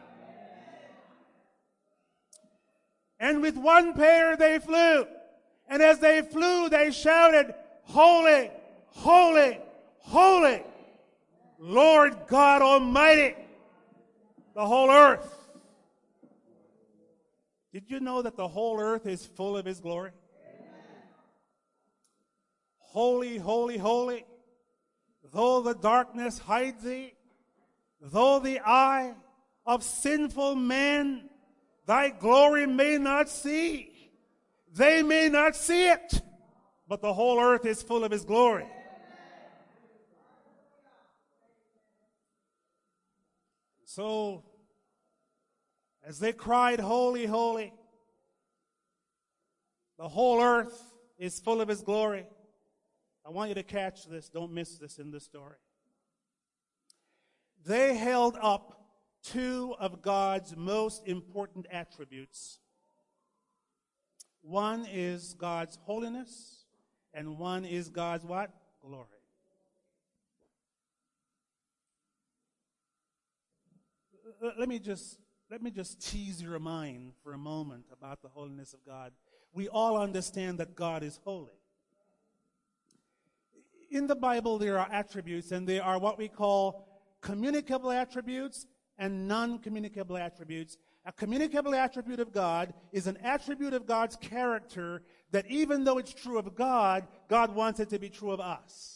And with one pair they flew. And as they flew, they shouted, "Holy, holy, holy, Lord God Almighty, the whole earth." Did you know that the whole earth is full of His glory? Holy, holy, holy, though the darkness hide thee, though the eye of sinful man thy glory may not see, they may not see it, but the whole earth is full of His glory. So, as they cried, "Holy, holy," the whole earth is full of His glory. I want you to catch this. Don't miss this in the story. They held up two of God's most important attributes. One is God's holiness, and one is God's what? Glory. Let me just let me just tease your mind for a moment about the holiness of God. We all understand that God is holy. In the Bible, there are attributes, and they are what we call communicable attributes and non-communicable attributes. A communicable attribute of God is an attribute of God's character that even though it's true of God, God wants it to be true of us.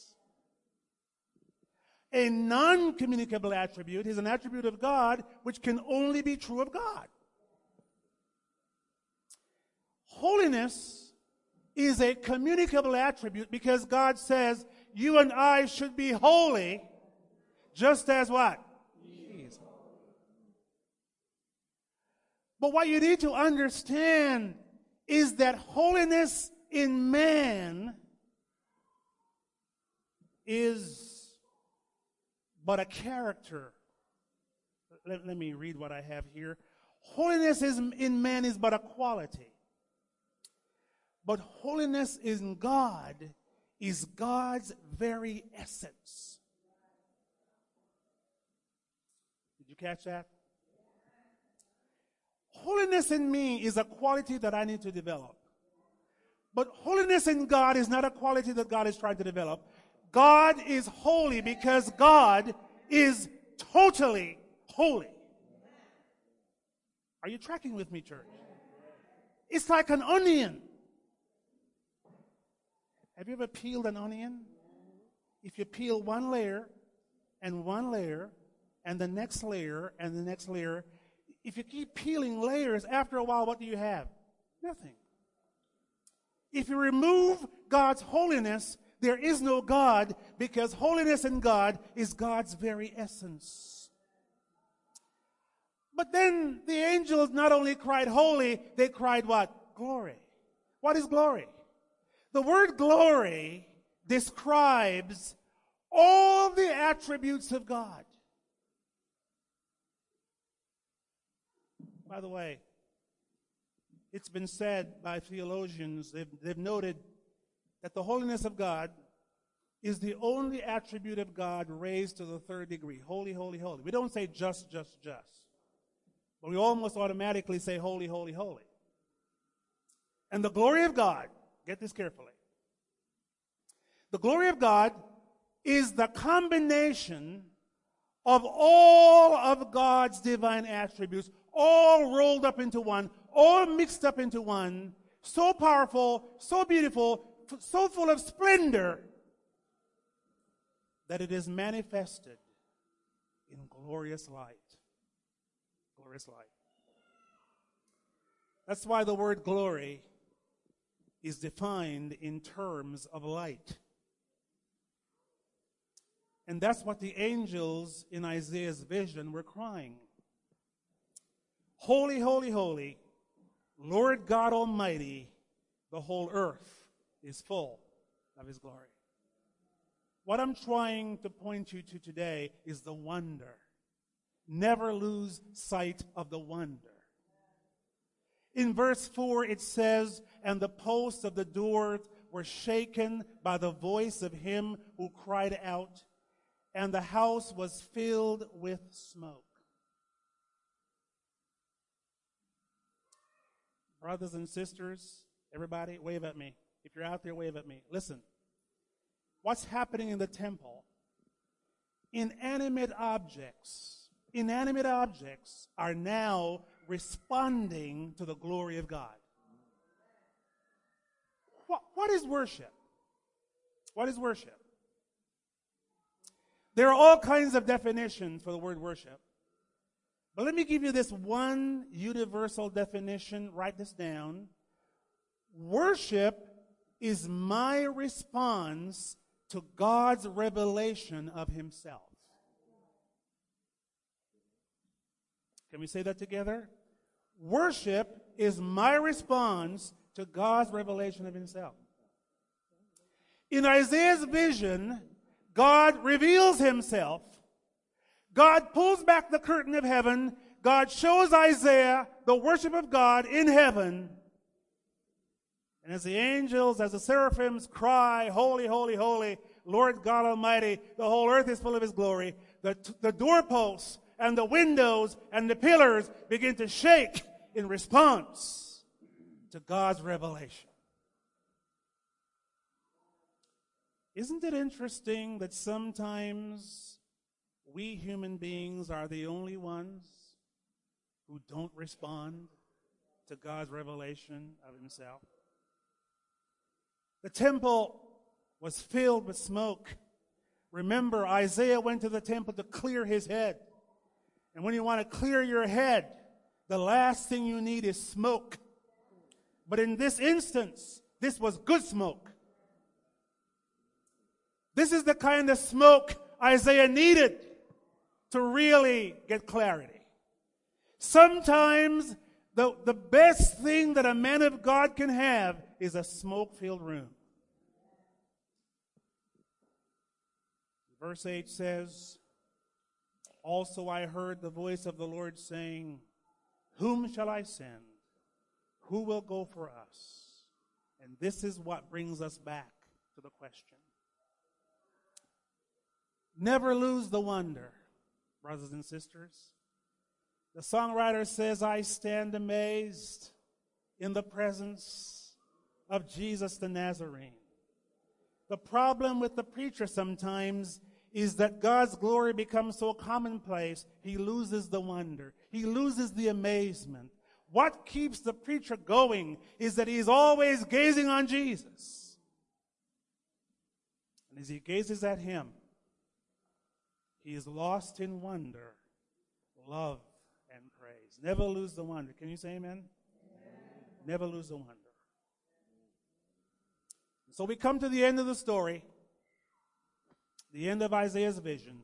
A non-communicable attribute is an attribute of God which can only be true of God. Holiness is a communicable attribute because God says, you and I should be holy just as what? He is holy. But what you need to understand is that holiness in man is but a character. Let, let me read what I have here. Holiness is, in man is but a quality. But holiness in God is God's very essence. Did you catch that? Holiness in me is a quality that I need to develop. But holiness in God is not a quality that God is trying to develop. God is holy because God is totally holy. Are you tracking with me, church? It's like an onion. Have you ever peeled an onion? If you peel one layer and one layer and the next layer and the next layer, if you keep peeling layers, after a while, what do you have? Nothing. If you remove God's holiness, there is no God, because holiness in God is God's very essence. But then the angels not only cried holy, they cried what? Glory. What is glory? The word glory describes all the attributes of God. By the way, it's been said by theologians, they've, they've noted that the holiness of God is the only attribute of God raised to the third degree. Holy, holy, holy. We don't say just, just, just. But we almost automatically say holy, holy, holy. And the glory of God, get this carefully. The glory of God is the combination of all of God's divine attributes, all rolled up into one, all mixed up into one, so powerful, so beautiful, so full of splendor that it is manifested in glorious light. Glorious light. That's why the word glory is defined in terms of light. And that's what the angels in Isaiah's vision were crying. Holy, holy, holy, Lord God Almighty, the whole earth is full of His glory. What I'm trying to point you to today is the wonder. Never lose sight of the wonder. In verse four it says, and the posts of the door were shaken by the voice of him who cried out, and the house was filled with smoke. Brothers and sisters, everybody, wave at me. If you're out there, wave at me. Listen, what's happening in the temple? Inanimate objects, inanimate objects are now responding to the glory of God. What, what is worship? What is worship? There are all kinds of definitions for the word worship. But let me give you this one universal definition. Write this down. Worship is my response to God's revelation of himself. Can we say that together? Worship is my response to God's revelation of himself. In Isaiah's vision, God reveals himself. God pulls back the curtain of heaven. God shows Isaiah the worship of God in heaven. And as the angels, as the seraphims cry, holy, holy, holy, Lord God Almighty, the whole earth is full of his glory, the, the doorposts and the windows and the pillars begin to shake in response to God's revelation. Isn't it interesting that sometimes we human beings are the only ones who don't respond to God's revelation of himself? The temple was filled with smoke. Remember, Isaiah went to the temple to clear his head. And when you want to clear your head, the last thing you need is smoke. But in this instance, this was good smoke. This is the kind of smoke Isaiah needed to really get clarity. Sometimes the, the best thing that a man of God can have is a smoke-filled room. Verse eight says, also I heard the voice of the Lord saying, whom shall I send? Who will go for us? And this is what brings us back to the question. Never lose the wonder, brothers and sisters. The songwriter says, I stand amazed in the presence of Jesus the Nazarene. The problem with the preacher sometimes is that God's glory becomes so commonplace, he loses the wonder. He loses the amazement. What keeps the preacher going is that he's always gazing on Jesus. And as he gazes at him, he is lost in wonder, love, and praise. Never lose the wonder. Can you say amen? Amen. Never lose the wonder. So we come to the end of the story, the end of Isaiah's vision.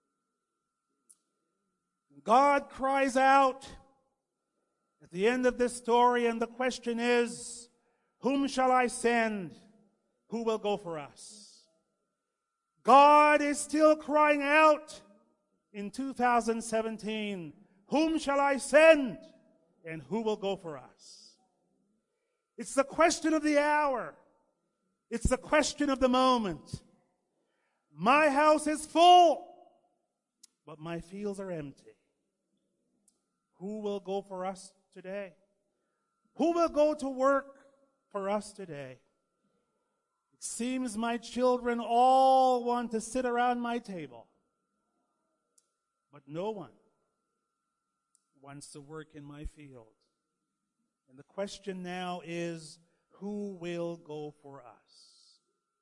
God cries out at the end of this story, and the question is, whom shall I send? Who will go for us? God is still crying out in two thousand seventeen, whom shall I send? And who will go for us? It's the question of the hour. It's the question of the moment. My house is full, but my fields are empty. Who will go for us today? Who will go to work for us today? It seems my children all want to sit around my table, but no one wants to work in my field. And the question now is, who will go for us?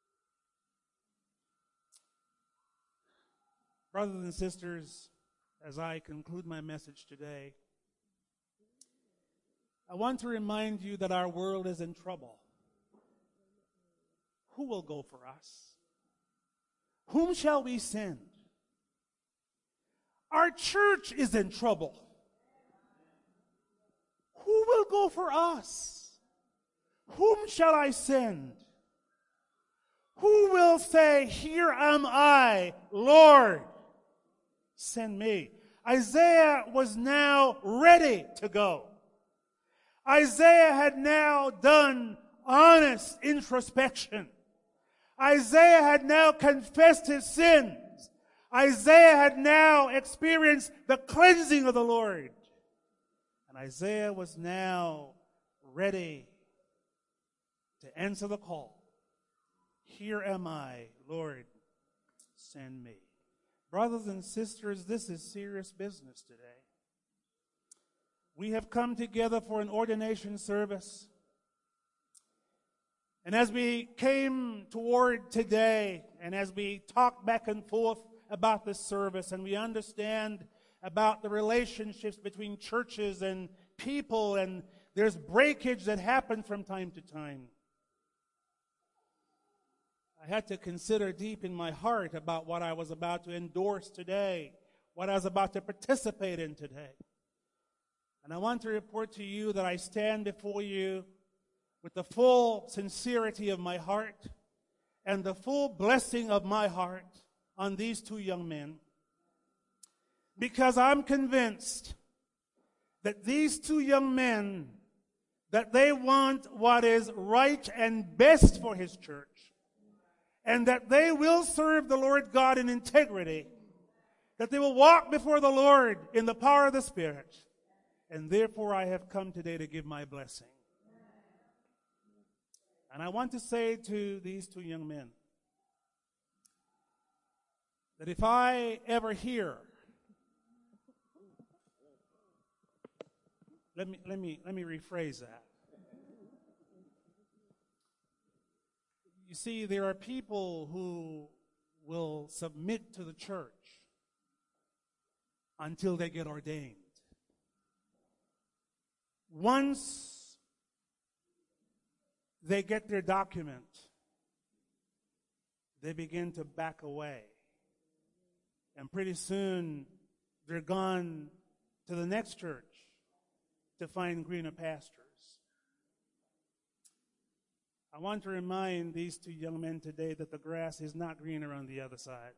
Brothers and sisters, as I conclude my message today, I want to remind you that our world is in trouble. Who will go for us? Whom shall we send? Our church is in trouble. Who will go for us? Whom shall I send? Who will say, here am I, Lord, send me? Isaiah was now ready to go. Isaiah had now done honest introspection. Isaiah had now confessed his sins. Isaiah had now experienced the cleansing of the Lord. And Isaiah was now ready to answer the call. Here am I, Lord, send me. Brothers and sisters, this is serious business today. We have come together for an ordination service. And as we came toward today, and as we talked back and forth about this service, and we understand about the relationships between churches and people, and there's breakage that happens from time to time, I had to consider deep in my heart about what I was about to endorse today, what I was about to participate in today. And I want to report to you that I stand before you with the full sincerity of my heart and the full blessing of my heart on these two young men, because I'm convinced that these two young men, that they want what is right and best for his church, and that they will serve the Lord God in integrity, that they will walk before the Lord in the power of the Spirit, and therefore I have come today to give my blessing. And I want to say to these two young men that if I ever hear, let me let me let me rephrase that. You see, there are people who will submit to the church until they get ordained. Once they get their document, they begin to back away. And pretty soon, they're gone to the next church to find greener pastures. I want to remind these two young men today that the grass is not greener on the other side.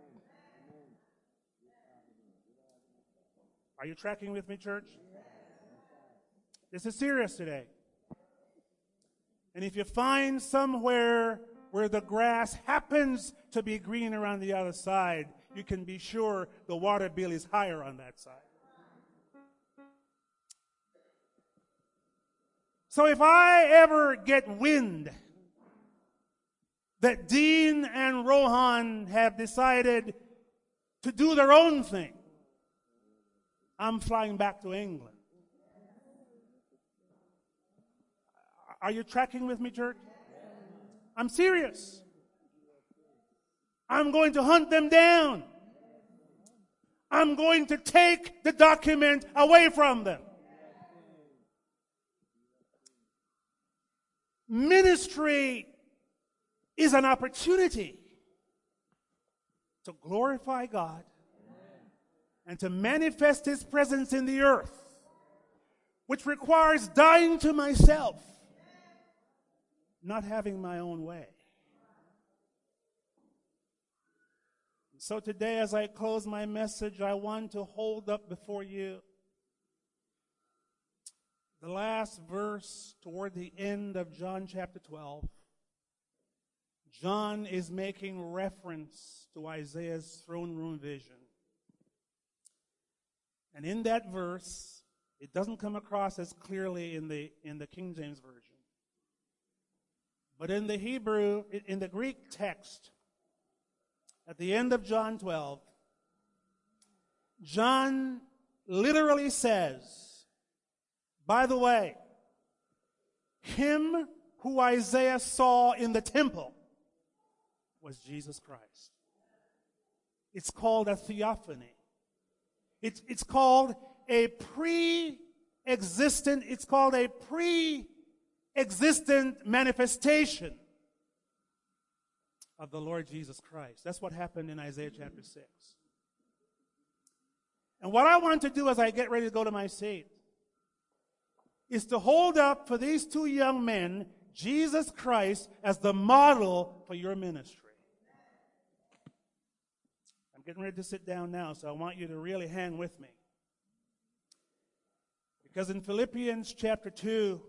Are you tracking with me, church? This is serious today. And if you find somewhere where the grass happens to be greener on the other side, you can be sure the water bill is higher on that side. So if I ever get wind that Dean and Rohan have decided to do their own thing, I'm flying back to England. Are you tracking with me, church? I'm serious. I'm going to hunt them down. I'm going to take the document away from them. Ministry is an opportunity to glorify God and to manifest His presence in the earth, which requires dying to myself, not having my own way. So today, as I close my message, I want to hold up before you the last verse toward the end of John chapter twelve. John is making reference to Isaiah's throne room vision. And in that verse, it doesn't come across as clearly in the in the King James Version. But in the Hebrew, in the Greek text, at the end of John twelve, John literally says, by the way, him who Isaiah saw in the temple was Jesus Christ. It's called a theophany. It's, it's called a pre-existent, it's called a pre-existent manifestation of the Lord Jesus Christ. That's what happened in Isaiah chapter six. And what I want to do as I get ready to go to my seat is to hold up for these two young men Jesus Christ as the model for your ministry. I'm getting ready to sit down now, so I want you to really hang with me. Because in Philippians chapter two,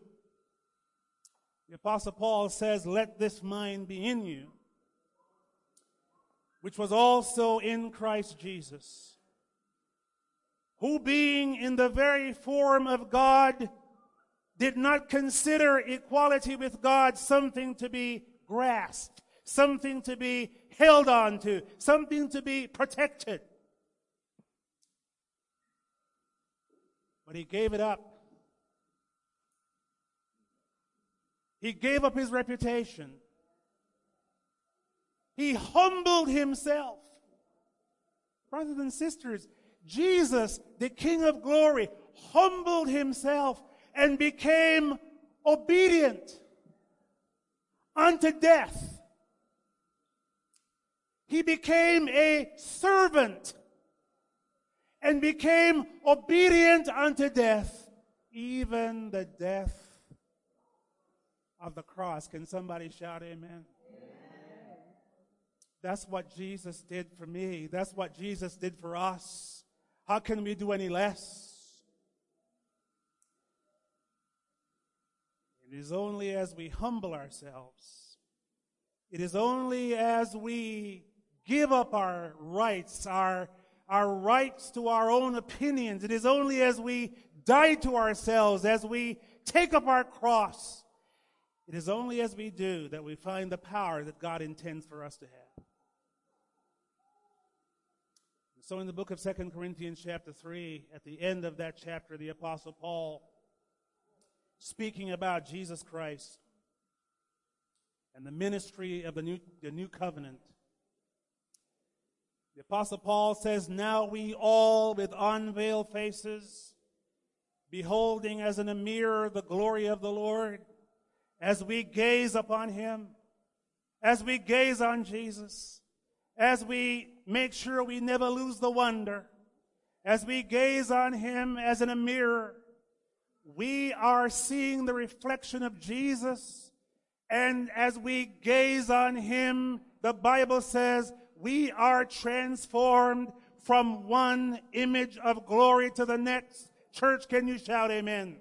the Apostle Paul says, let this mind be in you, which was also in Christ Jesus, who being in the very form of God, did not consider equality with God something to be grasped, something to be held on to, something to be protected. But he gave it up. He gave up his reputation. He humbled himself. Brothers and sisters, Jesus, the King of glory, humbled himself and became obedient unto death. He became a servant and became obedient unto death, even the death of the cross. Can somebody shout amen? Amen? That's what Jesus did for me. That's what Jesus did for us. How can we do any less? It is only as we humble ourselves, it is only as we give up our rights, our, our rights to our own opinions, it is only as we die to ourselves, as we take up our cross, it is only as we do that we find the power that God intends for us to have. So in the book of Second Corinthians chapter three, at the end of that chapter, the Apostle Paul, speaking about Jesus Christ and the ministry of the new, the new covenant, the Apostle Paul says, "Now we all with unveiled faces, beholding as in a mirror the glory of the Lord, as we gaze upon him, as we gaze on Jesus, as we make sure we never lose the wonder, as we gaze on him as in a mirror, we are seeing the reflection of Jesus. And as we gaze on him, the Bible says, we are transformed from one image of glory to the next." Church, can you shout amen?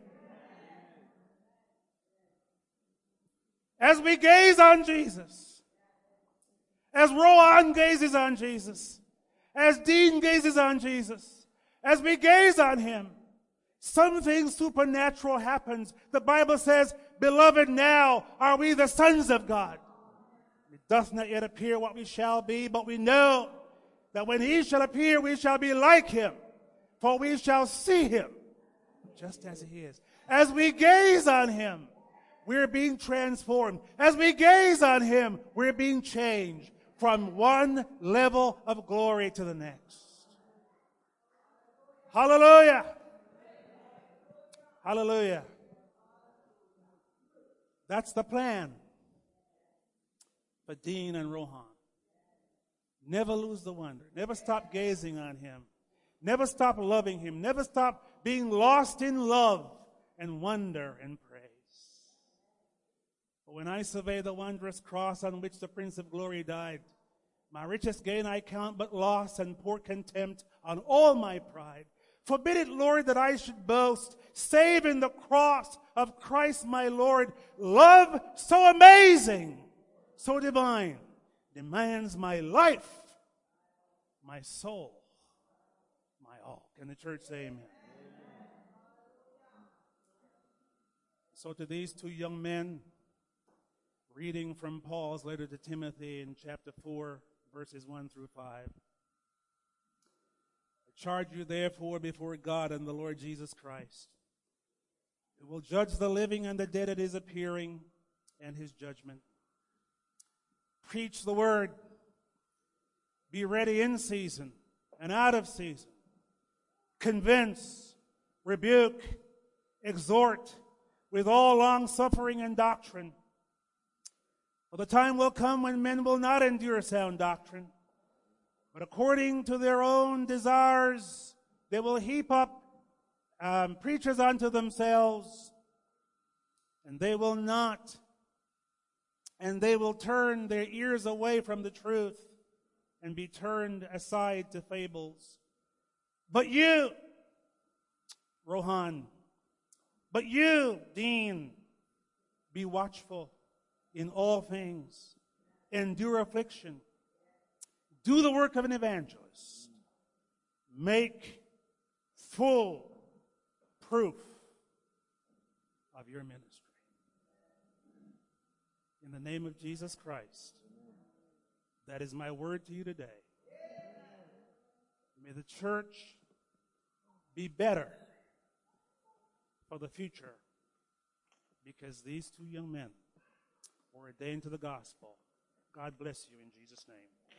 As we gaze on Jesus, as Rohan gazes on Jesus, as Dean gazes on Jesus, as we gaze on him, something supernatural happens. The Bible says, "Beloved, now are we the sons of God. It doth not yet appear what we shall be, but we know that when he shall appear, we shall be like him, for we shall see him just as he is." As we gaze on him, we're being transformed. As we gaze on him, we're being changed from one level of glory to the next. Hallelujah. Hallelujah. That's the plan for Dean and Rohan. Never lose the wonder. Never stop gazing on him. Never stop loving him. Never stop being lost in love and wonder and praise. But when I survey the wondrous cross on which the Prince of Glory died, my richest gain I count but loss and pour contempt on all my pride. Forbid it, Lord, that I should boast, save in the cross of Christ my Lord. Love so amazing, so divine, demands my life, my soul, my all. Can the church say amen? Amen. So to these two young men, reading from Paul's letter to Timothy in chapter four, verses one through five. I charge you therefore before God and the Lord Jesus Christ, who will judge the living and the dead at his appearing and his judgment. Preach the word. Be ready in season and out of season. Convince, rebuke, exhort with all long suffering and doctrine. For the time will come when men will not endure sound doctrine, but according to their own desires, they will heap up um, preachers unto themselves, and they will not, and they will turn their ears away from the truth and be turned aside to fables. But you, Rohan, but you, Dean, be watchful in all things, endure affliction, Do the work of an evangelist. Make full proof of your ministry. In the name of Jesus Christ, that is my word to you today. May the church be better for the future because these two young men were ordained to the gospel. God bless you in Jesus' name.